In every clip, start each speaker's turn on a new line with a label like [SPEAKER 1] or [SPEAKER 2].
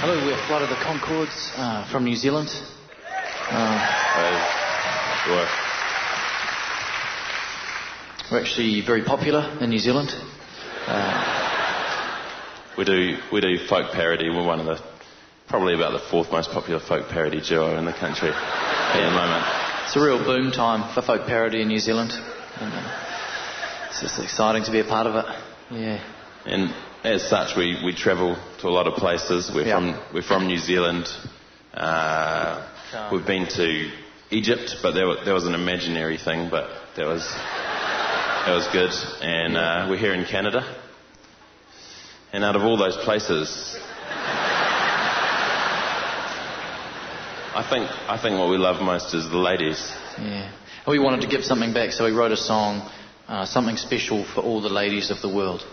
[SPEAKER 1] Hello, we're Flight of the Conchords from New Zealand. We're actually very popular in New Zealand.
[SPEAKER 2] We do folk parody. We're one of the, probably about the fourth most popular folk parody duo in the country at the moment.
[SPEAKER 1] It's a real boom time for folk parody in New Zealand. And, it's just exciting to be a part of it. Yeah.
[SPEAKER 2] And as such, we travel to a lot of places. We're from New Zealand. We've been to Egypt, but there was an imaginary thing, but that was good. And we're here in Canada. And out of all those places, I think what we love most is the ladies.
[SPEAKER 1] Yeah. And we wanted to give something back, so we wrote a song, something special for all the ladies of the world.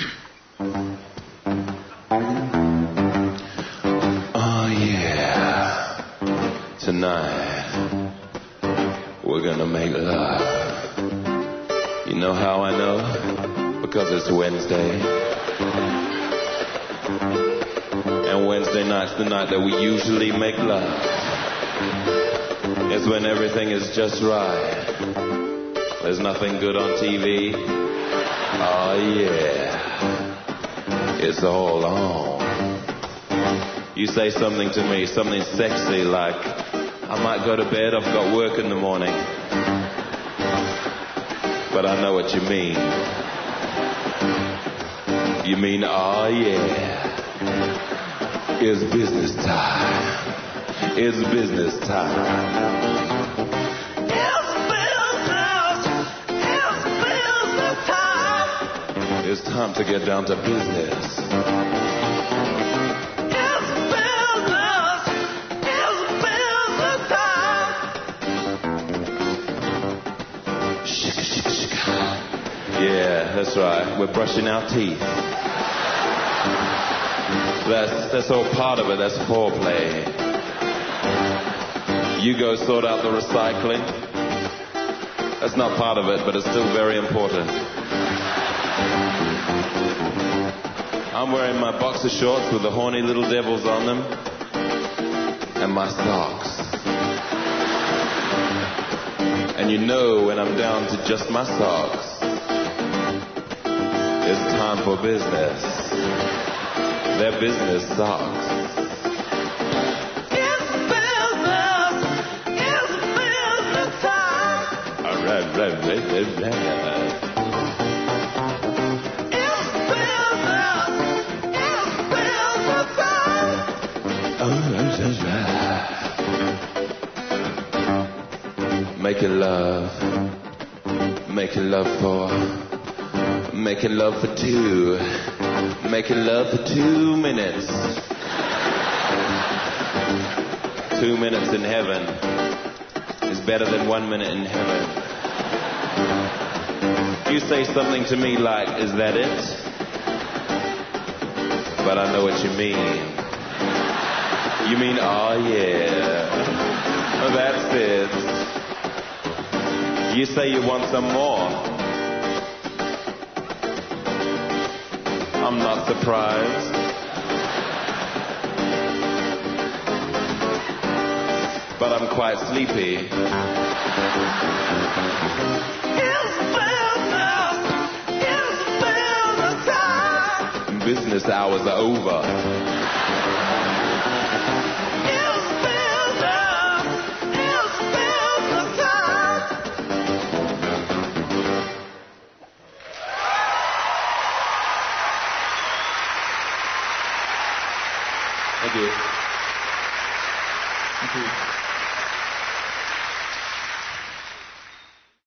[SPEAKER 2] Oh yeah, tonight we're gonna make love. You know how I know? Because it's Wednesday. And Wednesday night's the night that we usually make love. It's when everything is just right. There's nothing good on TV. Oh yeah, it's all on. You say something to me, something sexy like, I might go to bed, I've got work in the morning. But I know what you mean. You mean, oh yeah, it's business time. It's business time. It's time to get down to business.
[SPEAKER 3] It's business time.
[SPEAKER 2] Shika, shika, shika. Yeah, that's right. We're brushing our teeth. That's all part of it. That's foreplay. You go sort out the recycling. That's not part of it, but it's still very important. I'm wearing my boxer shorts with the horny little devils on them and my socks. And you know when I'm down to just my socks, it's time for business. They're business socks.
[SPEAKER 3] It's business time.
[SPEAKER 2] All right. Making love for two. Making love for 2 minutes. 2 minutes in heaven is better than 1 minute in heaven. You say something to me like, is that it? But I know what you mean. You mean, oh yeah, that's it. You say you want some more. I'm not surprised. But I'm quite sleepy.
[SPEAKER 3] It's business time.
[SPEAKER 2] Business hours are over.
[SPEAKER 3] It's business time.
[SPEAKER 2] Thank you.
[SPEAKER 1] Thank you.